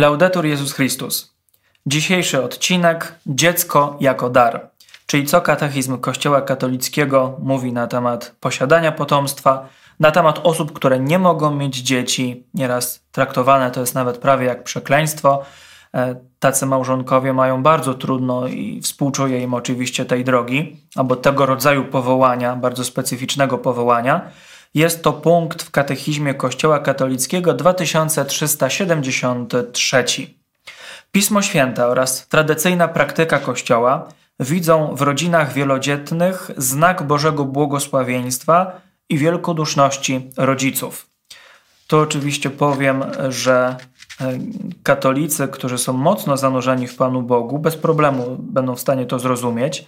Laudetur Jezus Chrystus. Dzisiejszy odcinek Dziecko jako dar, czyli co katechizm Kościoła katolickiego mówi na temat posiadania potomstwa, na temat osób, które nie mogą mieć dzieci. Nieraz traktowane to jest nawet prawie jak przekleństwo. Tacy małżonkowie mają bardzo trudno i współczuję im oczywiście tej drogi, albo tego rodzaju powołania, bardzo specyficznego powołania. Jest to punkt w katechizmie Kościoła katolickiego 2373. Pismo Święte oraz tradycyjna praktyka Kościoła widzą w rodzinach wielodzietnych znak Bożego błogosławieństwa i wielkoduszności rodziców. Tu oczywiście powiem, że katolicy, którzy są mocno zanurzeni w Panu Bogu, bez problemu będą w stanie to zrozumieć.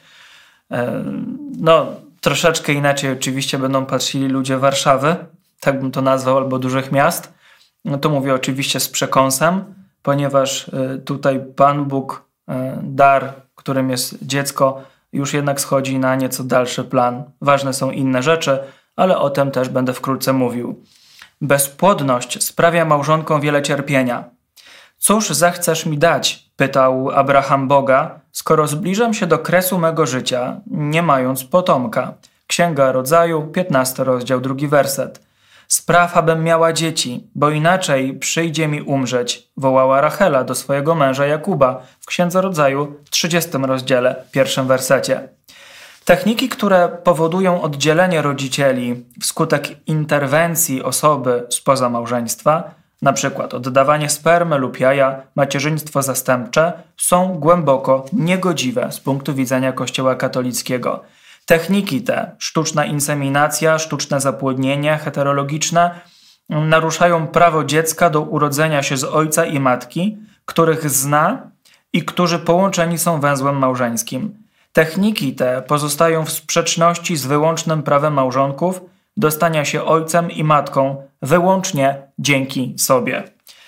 Troszeczkę inaczej oczywiście będą patrzyli ludzie Warszawy, tak bym to nazwał, albo dużych miast. To mówię oczywiście z przekąsem, ponieważ tutaj Pan Bóg, dar, którym jest dziecko, już jednak schodzi na nieco dalszy plan. Ważne są inne rzeczy, ale o tym też będę wkrótce mówił. Bezpłodność sprawia małżonkom wiele cierpienia. Cóż zechcesz mi dać? Pytał Abraham Boga, skoro zbliżam się do kresu mego życia, nie mając potomka. Księga Rodzaju, 15 rozdział, 2 werset. Spraw, abym miała dzieci, bo inaczej przyjdzie mi umrzeć, wołała Rachela do swojego męża Jakuba w Księdze Rodzaju, 30 rozdziale, 1 wersecie. Techniki, które powodują oddzielenie rodzicieli wskutek interwencji osoby spoza małżeństwa, na przykład oddawanie spermy lub jaja, macierzyństwo zastępcze, są głęboko niegodziwe z punktu widzenia Kościoła katolickiego. Techniki te, sztuczna inseminacja, sztuczne zapłodnienie heterologiczne, naruszają prawo dziecka do urodzenia się z ojca i matki, których zna i którzy połączeni są węzłem małżeńskim. Techniki te pozostają w sprzeczności z wyłącznym prawem małżonków do stania się ojcem i matką wyłącznie dzięki sobie.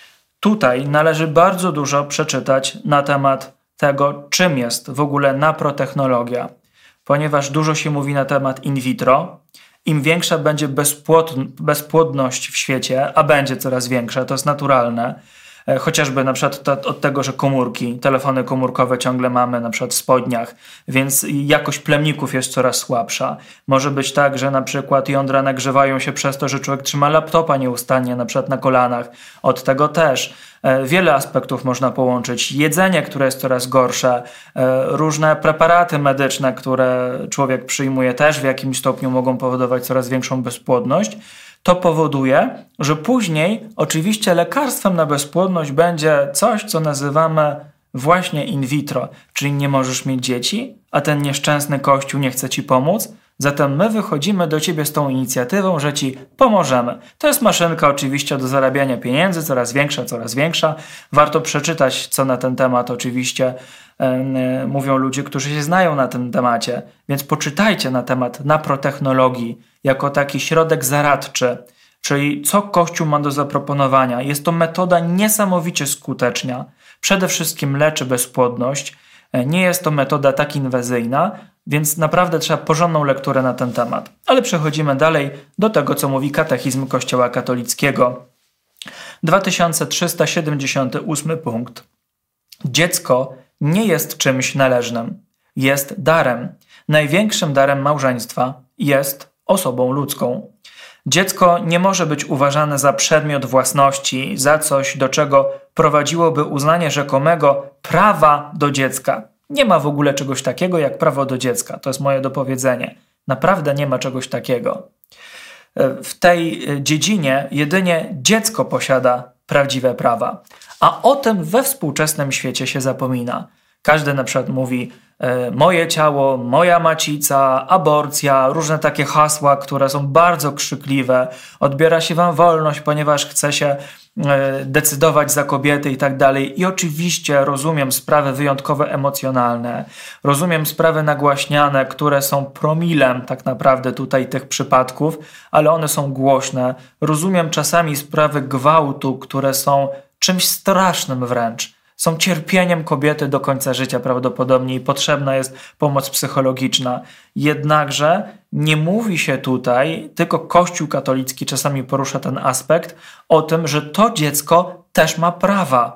Tutaj należy bardzo dużo przeczytać na temat tego, czym jest w ogóle naprotechnologia, ponieważ dużo się mówi na temat in vitro. Im większa będzie bezpłodność w świecie, a będzie coraz większa, to jest naturalne, chociażby na przykład od tego, że telefony komórkowe ciągle mamy na przykład w spodniach, więc jakość plemników jest coraz słabsza. Może być tak, że na przykład jądra nagrzewają się przez to, że człowiek trzyma laptopa nieustannie, na przykład na kolanach. Od tego też. Wiele aspektów można połączyć. Jedzenie, które jest coraz gorsze, różne preparaty medyczne, które człowiek przyjmuje, też w jakimś stopniu mogą powodować coraz większą bezpłodność. To powoduje, że później oczywiście lekarstwem na bezpłodność będzie coś, co nazywamy właśnie in vitro, czyli nie możesz mieć dzieci, a ten nieszczęsny Kościół nie chce ci pomóc, zatem my wychodzimy do ciebie z tą inicjatywą, że ci pomożemy. To jest maszynka oczywiście do zarabiania pieniędzy, coraz większa. Warto przeczytać, co na ten temat oczywiście mówią ludzie, którzy się znają na tym temacie. Więc poczytajcie na temat naprotechnologii jako taki środek zaradczy, czyli co Kościół ma do zaproponowania. Jest to metoda niesamowicie skuteczna. Przede wszystkim leczy bezpłodność. Nie jest to metoda tak inwazyjna, więc naprawdę trzeba porządną lekturę na ten temat. Ale przechodzimy dalej do tego, co mówi katechizm Kościoła katolickiego. 2378 punkt. Dziecko nie jest czymś należnym. Jest darem. Największym darem małżeństwa jest osobą ludzką. Dziecko nie może być uważane za przedmiot własności, za coś, do czego prowadziłoby uznanie rzekomego prawa do dziecka. Nie ma w ogóle czegoś takiego jak prawo do dziecka. To jest moje dopowiedzenie. Naprawdę nie ma czegoś takiego. W tej dziedzinie jedynie dziecko posiada prawdziwe prawa. A o tym we współczesnym świecie się zapomina. Każdy na przykład mówi moje ciało, moja macica, aborcja, różne takie hasła, które są bardzo krzykliwe. Odbiera się wam wolność, ponieważ chce się decydować za kobiety i tak dalej. I oczywiście rozumiem sprawy wyjątkowo emocjonalne, rozumiem sprawy nagłaśniane, które są promilem tak naprawdę tutaj tych przypadków, ale one są głośne. Rozumiem czasami sprawy gwałtu, które są czymś strasznym wręcz. Są cierpieniem kobiety do końca życia prawdopodobnie i potrzebna jest pomoc psychologiczna. Jednakże nie mówi się tutaj, tylko Kościół katolicki czasami porusza ten aspekt, o tym, że to dziecko też ma prawa.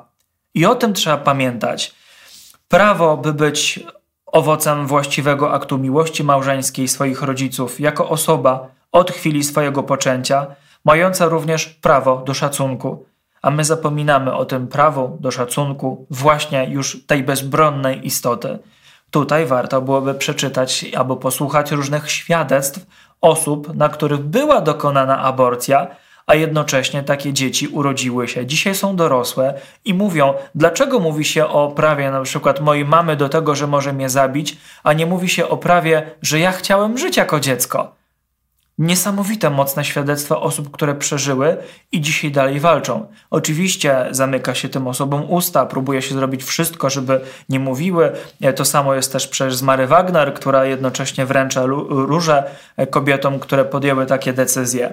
I o tym trzeba pamiętać. Prawo, by być owocem właściwego aktu miłości małżeńskiej swoich rodziców jako osoba od chwili swojego poczęcia, mająca również prawo do szacunku. A my zapominamy o tym prawu do szacunku właśnie już tej bezbronnej istoty. Tutaj warto byłoby przeczytać albo posłuchać różnych świadectw osób, na których była dokonana aborcja, a jednocześnie takie dzieci urodziły się. Dzisiaj są dorosłe i mówią, dlaczego mówi się o prawie na przykład mojej mamy do tego, że może mnie zabić, a nie mówi się o prawie, że ja chciałem żyć jako dziecko. Niesamowite, mocne świadectwa osób, które przeżyły i dzisiaj dalej walczą. Oczywiście zamyka się tym osobom usta, próbuje się zrobić wszystko, żeby nie mówiły. To samo jest też przecież z Mary Wagner, która jednocześnie wręcza róże kobietom, które podjęły takie decyzje.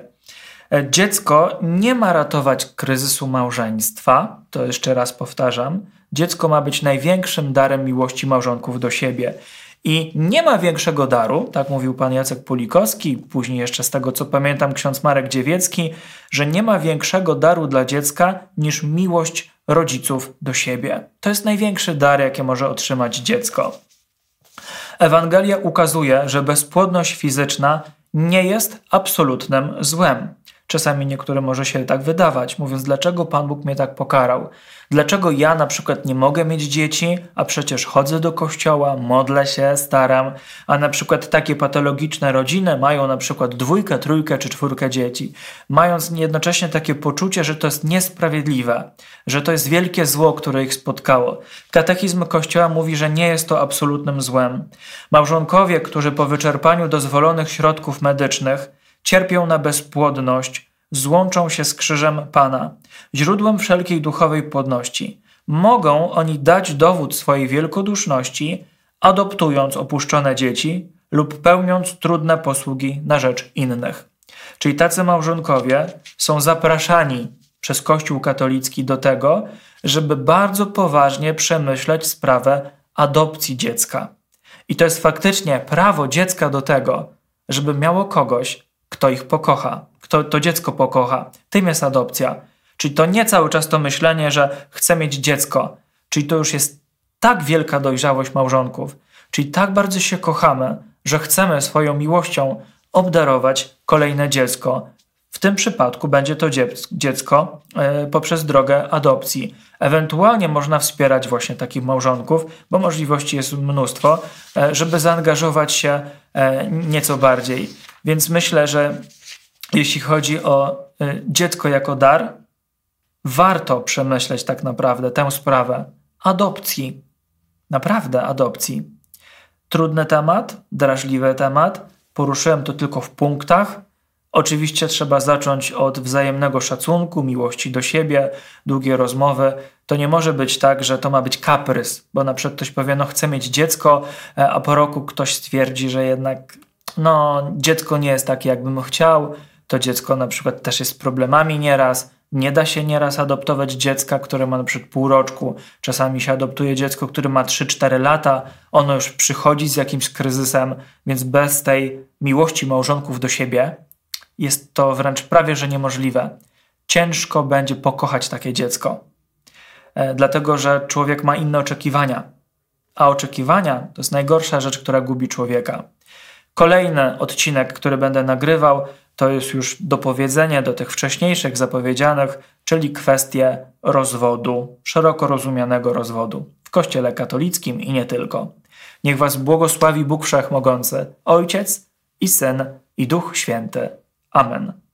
Dziecko nie ma ratować kryzysu małżeństwa, to jeszcze raz powtarzam. Dziecko ma być największym darem miłości małżonków do siebie. I nie ma większego daru, tak mówił pan Jacek Pulikowski, później jeszcze z tego co pamiętam ksiądz Marek Dziewiecki, że nie ma większego daru dla dziecka niż miłość rodziców do siebie. To jest największy dar, jaki może otrzymać dziecko. Ewangelia ukazuje, że bezpłodność fizyczna nie jest absolutnym złem. Czasami niektórym może się tak wydawać, mówiąc, dlaczego Pan Bóg mnie tak pokarał? Dlaczego ja na przykład nie mogę mieć dzieci, a przecież chodzę do kościoła, modlę się, staram, a na przykład takie patologiczne rodziny mają na przykład 2, 3 czy 4 dzieci, mając jednocześnie takie poczucie, że to jest niesprawiedliwe, że to jest wielkie zło, które ich spotkało. Katechizm Kościoła mówi, że nie jest to absolutnym złem. Małżonkowie, którzy po wyczerpaniu dozwolonych środków medycznych cierpią na bezpłodność, złączą się z krzyżem Pana, źródłem wszelkiej duchowej płodności. Mogą oni dać dowód swojej wielkoduszności, adoptując opuszczone dzieci lub pełniąc trudne posługi na rzecz innych. Czyli tacy małżonkowie są zapraszani przez Kościół katolicki do tego, żeby bardzo poważnie przemyśleć sprawę adopcji dziecka. I to jest faktycznie prawo dziecka do tego, żeby miało kogoś, kto ich pokocha, kto to dziecko pokocha. Tym jest adopcja. Czyli to nie cały czas to myślenie, że chcę mieć dziecko. Czyli to już jest tak wielka dojrzałość małżonków. Czyli tak bardzo się kochamy, że chcemy swoją miłością obdarować kolejne dziecko. W tym przypadku będzie to dziecko poprzez drogę adopcji. Ewentualnie można wspierać właśnie takich małżonków, bo możliwości jest mnóstwo, żeby zaangażować się nieco bardziej. Więc myślę, że jeśli chodzi o dziecko jako dar, warto przemyśleć tak naprawdę tę sprawę adopcji. Naprawdę adopcji. Trudny temat, drażliwy temat. Poruszyłem to tylko w punktach. Oczywiście trzeba zacząć od wzajemnego szacunku, miłości do siebie, długie rozmowy. To nie może być tak, że to ma być kaprys, bo na przykład ktoś powie, no chcę mieć dziecko, a po roku ktoś stwierdzi, że jednak dziecko nie jest takie, jakbym chciał. To dziecko na przykład też jest z problemami nieraz. Nie da się nieraz adoptować dziecka, które ma na przykład pół roczku. Czasami się adoptuje dziecko, które ma 3-4 lata. Ono już przychodzi z jakimś kryzysem, więc bez tej miłości małżonków do siebie jest to wręcz prawie, że niemożliwe. Ciężko będzie pokochać takie dziecko. Dlatego, że człowiek ma inne oczekiwania. A oczekiwania to jest najgorsza rzecz, która gubi człowieka. Kolejny odcinek, który będę nagrywał, to jest już dopowiedzenie do tych wcześniejszych zapowiedzianych, czyli kwestie rozwodu, szeroko rozumianego rozwodu w Kościele katolickim i nie tylko. Niech was błogosławi Bóg Wszechmogący, Ojciec i Syn i Duch Święty. Amen.